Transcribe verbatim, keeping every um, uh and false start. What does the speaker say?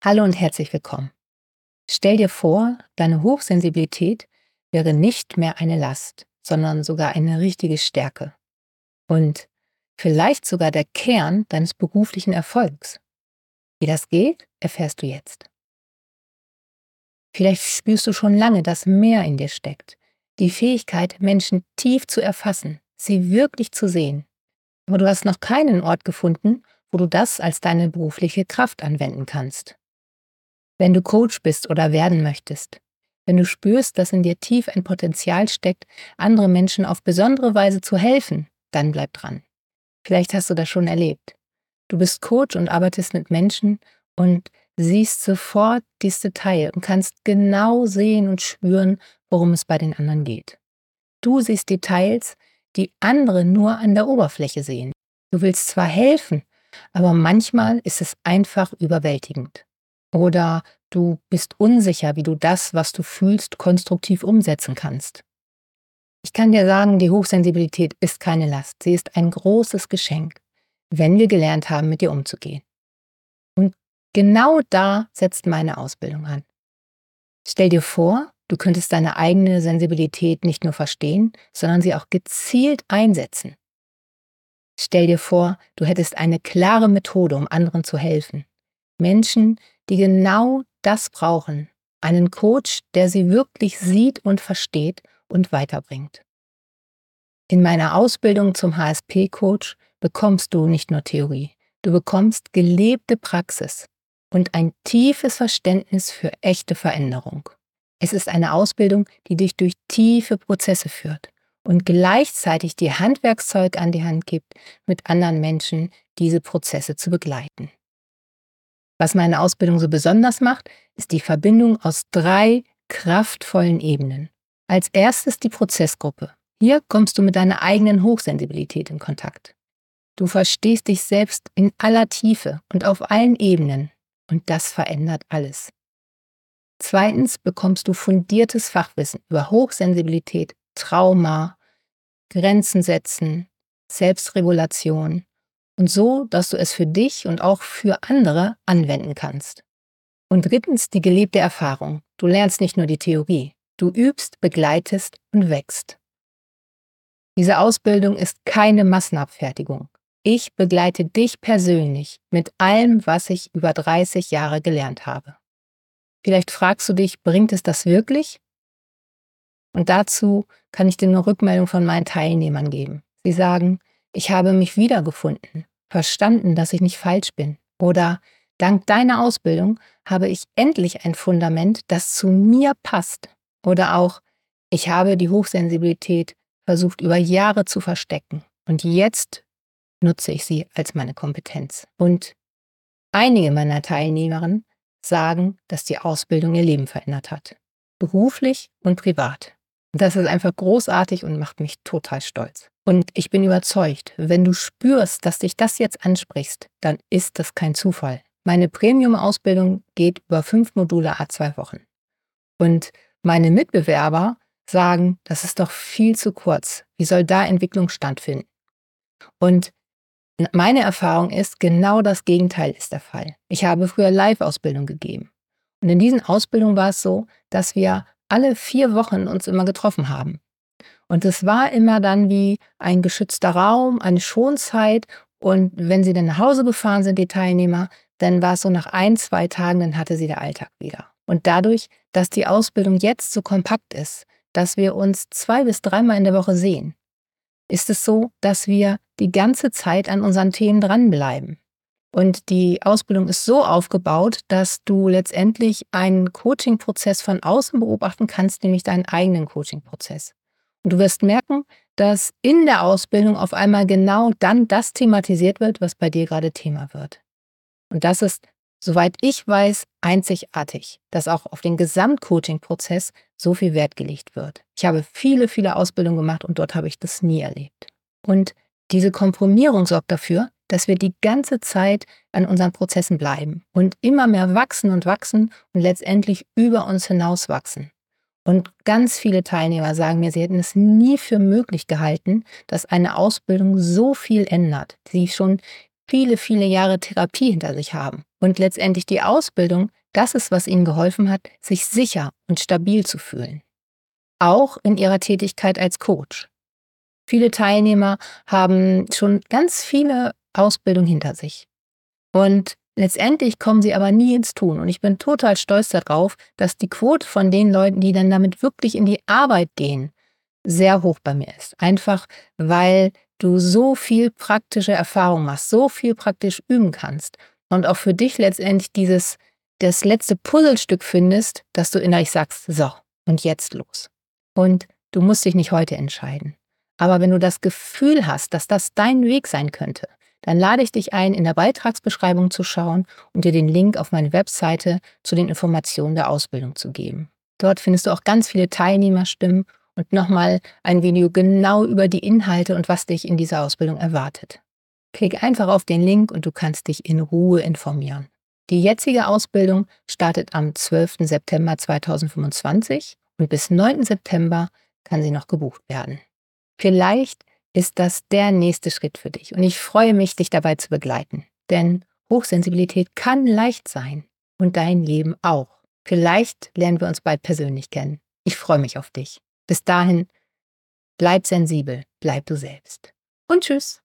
Hallo und herzlich willkommen. Stell dir vor, deine Hochsensibilität wäre nicht mehr eine Last, sondern sogar eine richtige Stärke. Und vielleicht sogar der Kern deines beruflichen Erfolgs. Wie das geht, erfährst du jetzt. Vielleicht spürst du schon lange, dass mehr in dir steckt. Die Fähigkeit, Menschen tief zu erfassen, sie wirklich zu sehen. Aber du hast noch keinen Ort gefunden, wo du das als deine berufliche Kraft anwenden kannst. Wenn du Coach bist oder werden möchtest, wenn du spürst, dass in dir tief ein Potenzial steckt, anderen Menschen auf besondere Weise zu helfen, dann bleib dran. Vielleicht hast du das schon erlebt. Du bist Coach und arbeitest mit Menschen und siehst sofort dieses Detail und kannst genau sehen und spüren, worum es bei den anderen geht. Du siehst Details, die andere nur an der Oberfläche sehen. Du willst zwar helfen, aber manchmal ist es einfach überwältigend. Oder du bist unsicher, wie du das, was du fühlst, konstruktiv umsetzen kannst. Ich kann dir sagen, die Hochsensibilität ist keine Last. Sie ist ein großes Geschenk, wenn wir gelernt haben, mit ihr umzugehen. Und genau da setzt meine Ausbildung an. Stell dir vor, du könntest deine eigene Sensibilität nicht nur verstehen, sondern sie auch gezielt einsetzen. Stell dir vor, du hättest eine klare Methode, um anderen zu helfen. Menschen, die genau das brauchen. Einen Coach, der sie wirklich sieht und versteht und weiterbringt. In meiner Ausbildung zum H S P-Coach bekommst du nicht nur Theorie, du bekommst gelebte Praxis und ein tiefes Verständnis für echte Veränderung. Es ist eine Ausbildung, die dich durch tiefe Prozesse führt und gleichzeitig dir Handwerkszeug an die Hand gibt, mit anderen Menschen diese Prozesse zu begleiten. Was meine Ausbildung so besonders macht, ist die Verbindung aus drei kraftvollen Ebenen. Als erstes die Prozessgruppe. Hier kommst du mit deiner eigenen Hochsensibilität in Kontakt. Du verstehst dich selbst in aller Tiefe und auf allen Ebenen und das verändert alles. Zweitens bekommst du fundiertes Fachwissen über Hochsensibilität, Trauma, Grenzen setzen, Selbstregulation und so, dass du es für dich und auch für andere anwenden kannst. Und drittens die gelebte Erfahrung. Du lernst nicht nur die Theorie, du übst, begleitest und wächst. Diese Ausbildung ist keine Massenabfertigung. Ich begleite dich persönlich mit allem, was ich über dreißig Jahre gelernt habe. Vielleicht fragst du dich, bringt es das wirklich? Und dazu kann ich dir eine Rückmeldung von meinen Teilnehmern geben. Sie sagen, ich habe mich wiedergefunden, verstanden, dass ich nicht falsch bin. Oder dank deiner Ausbildung habe ich endlich ein Fundament, das zu mir passt. Oder auch, ich habe die Hochsensibilität versucht über Jahre zu verstecken und jetzt nutze ich sie als meine Kompetenz. Und einige meiner Teilnehmerinnen sagen, dass die Ausbildung ihr Leben verändert hat. Beruflich und privat. Und das ist einfach großartig und macht mich total stolz. Und ich bin überzeugt, wenn du spürst, dass dich das jetzt ansprichst, dann ist das kein Zufall. Meine Premium-Ausbildung geht über fünf Module à zwei Wochen. Und meine Mitbewerber sagen, das ist doch viel zu kurz. Wie soll da Entwicklung stattfinden? Und meine Erfahrung ist, genau das Gegenteil ist der Fall. Ich habe früher Live-Ausbildung gegeben. Und in diesen Ausbildungen war es so, dass wir alle vier Wochen uns immer getroffen haben. Und es war immer dann wie ein geschützter Raum, eine Schonzeit. Und wenn sie dann nach Hause gefahren sind, die Teilnehmer, dann war es so nach ein, zwei Tagen, dann hatte sie der Alltag wieder. Und dadurch, dass die Ausbildung jetzt so kompakt ist, dass wir uns zwei bis dreimal in der Woche sehen, ist es so, dass wir die ganze Zeit an unseren Themen dranbleiben. Und die Ausbildung ist so aufgebaut, dass du letztendlich einen Coaching-Prozess von außen beobachten kannst, nämlich deinen eigenen Coaching-Prozess. Und du wirst merken, dass in der Ausbildung auf einmal genau dann das thematisiert wird, was bei dir gerade Thema wird. Und das ist, soweit ich weiß, einzigartig, dass auch auf den Gesamtcoaching-Prozess so viel Wert gelegt wird. Ich habe viele, viele Ausbildungen gemacht und dort habe ich das nie erlebt. Und diese Komprimierung sorgt dafür, dass wir die ganze Zeit an unseren Prozessen bleiben und immer mehr wachsen und wachsen und letztendlich über uns hinaus wachsen. Und ganz viele Teilnehmer sagen mir, sie hätten es nie für möglich gehalten, dass eine Ausbildung so viel ändert, die schon viele, viele Jahre Therapie hinter sich haben Und letztendlich die Ausbildung, das ist, was ihnen geholfen hat, sich sicher und stabil zu fühlen. Auch in ihrer Tätigkeit als Coach. Viele Teilnehmer haben schon ganz viele Ausbildungen hinter sich. Und letztendlich kommen sie aber nie ins Tun. Und ich bin total stolz darauf, dass die Quote von den Leuten, die dann damit wirklich in die Arbeit gehen, sehr hoch bei mir ist. Einfach, weil du so viel praktische Erfahrung machst, so viel praktisch üben kannst und auch für dich letztendlich dieses, das letzte Puzzlestück findest, dass du innerlich sagst, so, und jetzt los. Und du musst dich nicht heute entscheiden. Aber wenn du das Gefühl hast, dass das dein Weg sein könnte, dann lade ich dich ein, in der Beitragsbeschreibung zu schauen und dir den Link auf meine Webseite zu den Informationen der Ausbildung zu geben. Dort findest du auch ganz viele Teilnehmerstimmen und nochmal ein Video genau über die Inhalte und was dich in dieser Ausbildung erwartet. Klick einfach auf den Link und du kannst dich in Ruhe informieren. Die jetzige Ausbildung startet am zwölften September zweitausendfünfundzwanzig und bis neunten September kann sie noch gebucht werden. Vielleicht ist das der nächste Schritt für dich und ich freue mich, dich dabei zu begleiten. Denn Hochsensibilität kann leicht sein und dein Leben auch. Vielleicht lernen wir uns bald persönlich kennen. Ich freue mich auf dich. Bis dahin, bleib sensibel, bleib du selbst. Und tschüss.